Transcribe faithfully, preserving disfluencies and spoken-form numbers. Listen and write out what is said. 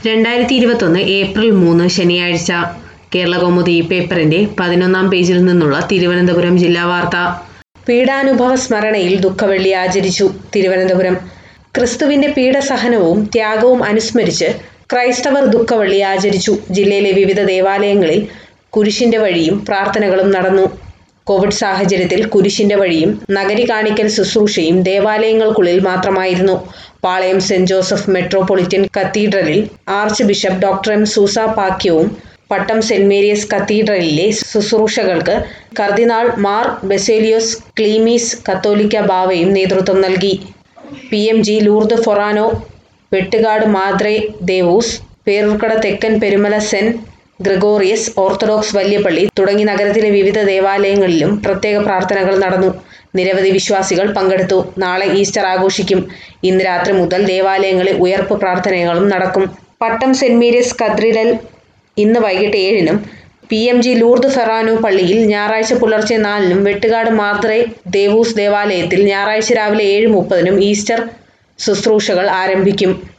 രണ്ടായിരത്തി ഇരുപത്തൊന്ന് ഏപ്രിൽ മൂന്ന് ശനിയാഴ്ച. കേരളകൗമുദി പേപ്പറിന്റെ പതിനൊന്നാം പേജിൽ നിന്നുള്ള തിരുവനന്തപുരം ജില്ലാ വാർത്ത. പീഡാനുഭവ സ്മരണയിൽ ദുഃഖവെള്ളി ആചരിച്ചു. തിരുവനന്തപുരം. ക്രിസ്തുവിന്റെ പീഡസഹനവും ത്യാഗവും അനുസ്മരിച്ച് ക്രൈസ്തവർ ദുഃഖവെള്ളി ആചരിച്ചു. ജില്ലയിലെ വിവിധ ദേവാലയങ്ങളിൽ കുരിശിന്റെ വഴിയും പ്രാർത്ഥനകളും നടന്നു. കോവിഡ് സാഹചര്യത്തിൽ കുരിശിന്റെ വഴിയും നഗരി കാണിക്കൽ ശുശ്രൂഷയും ദേവാലയങ്ങൾക്കുള്ളിൽ മാത്രമായിരുന്നു. പാളയം സെന്റ് ജോസഫ് മെട്രോപൊളിറ്റൻ കത്തീഡ്രലിൽ archbishop doctor M Soosa പാക്യവും പട്ടം സെന്റ് മേരീസ് കത്തീഡ്രലിലെ ശുശ്രൂഷകൾക്ക് കർദിനാൾ മാർ ബസേലിയോസ് ക്ലീമീസ് കത്തോലിക്ക ബാവയും നേതൃത്വം നൽകി. P M G Lourdes forane, Vettukad Madre Deus, Peroorkada തെക്കൻ പെരുമല സെന്റ് ഗ്രിഗോറിയസ് ഓർത്തഡോക്സ് വല്യപള്ളി തുടങ്ങി നഗരത്തിലെ വിവിധ ദേവാലയങ്ങളിലും പ്രത്യേക പ്രാർത്ഥനകൾ നടന്നു. നിരവധി വിശ്വാസികൾ പങ്കെടുത്തു. നാളെ ഈസ്റ്റർ ആഘോഷിക്കും. ഇന്ന് രാത്രി മുതൽ ദേവാലയങ്ങളിൽ ഉയർപ്പ് പ്രാർത്ഥനകളും നടക്കും. പട്ടം സെന്റ് മേരീസ് കത്തീഡ്രൽ ഇന്ന് വൈകിട്ട് ഏഴിനും, P M G Lourdes forane പള്ളിയിൽ ഞായറാഴ്ച പുലർച്ചെ നാലിനും, വെട്ടുകാട് മാദ്രെ ദേവൂസ് ദേവാലയത്തിൽ ഞായറാഴ്ച രാവിലെ ഏഴ് മുപ്പതിനും ഈസ്റ്റർ ശുശ്രൂഷകൾ ആരംഭിക്കും.